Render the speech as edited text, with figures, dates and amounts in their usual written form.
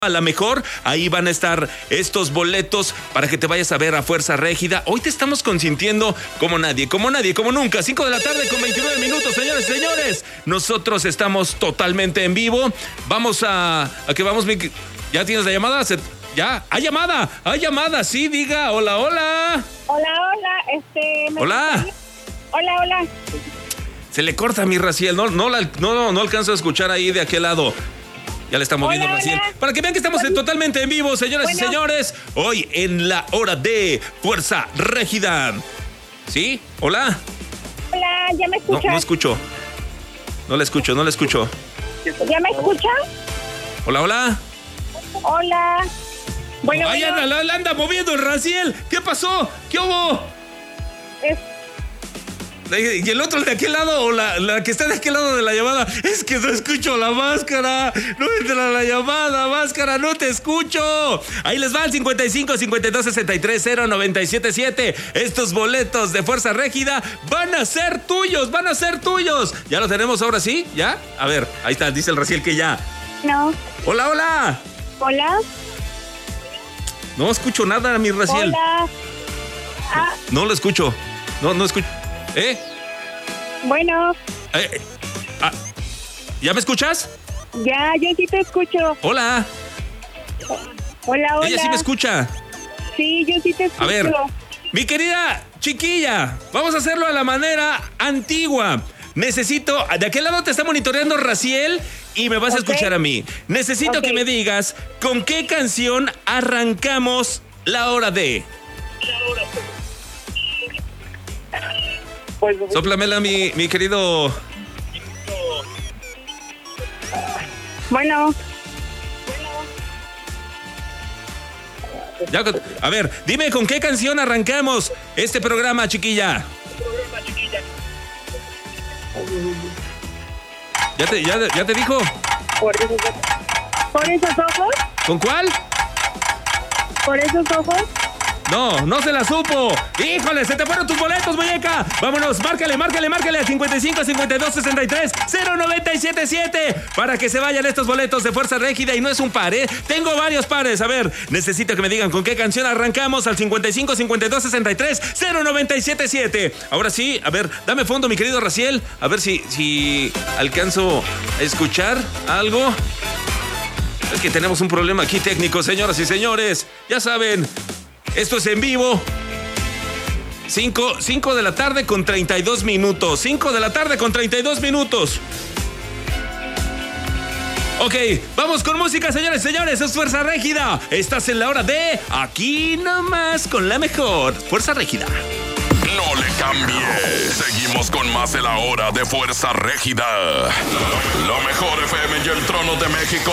A la mejor, ahí van a estar estos boletos para que te vayas a ver a Fuerza Régida. Hoy te estamos consintiendo como nadie, como nunca. 5 de la tarde con 29 minutos, señores y señores. Nosotros estamos totalmente en vivo. Vamos a que vamos. ¿Ya tienes la llamada? ¿Ya? ¡Hay llamada! Sí, diga. Hola. Hola. Hola. Hola. Se le corta a mi Raciel. No alcanzo a escuchar ahí de aquel lado. Ya le estamos viendo, Raciel. Para que vean que estamos totalmente en vivo, señoras y señores. Hoy en la hora de Fuerza Régida. ¿Sí? ¿Hola? Hola, ¿ya me escuchas? No escucho. No le escucho. ¿Ya me escucha? Hola. Bueno, Ay, anda moviendo el Raciel. ¿Qué pasó? ¿Qué hubo? ¿Y el otro de aquel lado o la que está de aquel lado de la llamada? Es que no escucho la máscara. No entra la llamada, máscara, no te escucho. Ahí les va el 55 52 63 0977. Estos boletos de Fuerza Régida van a ser tuyos. ¿Ya lo tenemos ahora sí? ¿Ya? A ver, ahí está, dice el Raciel que ya. No. Hola. Hola. No escucho nada, mi Raciel. Hola. No lo escucho. No escucho. Bueno. ¿Ya me escuchas? Ya, yo sí te escucho. Hola. Hola. Ella sí me escucha. Sí, yo sí te escucho. A ver, mi querida chiquilla, vamos a hacerlo a la manera antigua. Necesito, de aquel lado te está monitoreando Raciel y me vas a escuchar a mí. Necesito que me digas con qué canción arrancamos la hora de... Sóplamela, mi querido. Bueno. Ya, a ver, dime con qué canción arrancamos este programa, chiquilla. ¿Ya te dijo? ¿Por esos ojos? ¿Con cuál? ¿Por esos ojos? No se la supo. Híjole, se te fueron tus boletos, muñeca. Vámonos, márcale al 55 52 63 0977 para que se vayan estos boletos de Fuerza Régida. Y no es un par, tengo varios pares. A ver, necesito que me digan con qué canción arrancamos al 55 52 63 0977. Ahora sí, a ver, dame fondo, mi querido Raciel. A ver si alcanzo a escuchar algo. Es que tenemos un problema aquí técnico, señoras y señores. Ya saben, esto es en vivo. 5 de la tarde con 32 minutos. 5 de la tarde con 32 minutos. Ok, vamos con música, señores y señores. Es Fuerza Régida. Estás en la hora de Aquí Nomás con la Mejor. Fuerza Régida. No le cambies. Seguimos con más de la hora de Fuerza Régida. La Mejor FM y el Trono de México.